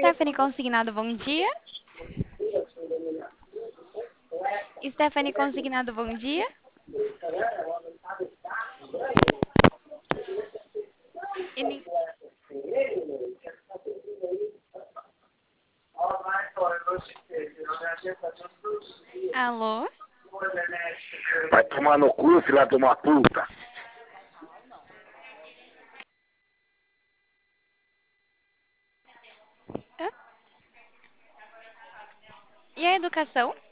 Stephanie Consignado, bom dia. Stephanie Consignado, bom dia. Ele- Alô? Vai tomar no cu, filha de uma puta. Hã? E a educação?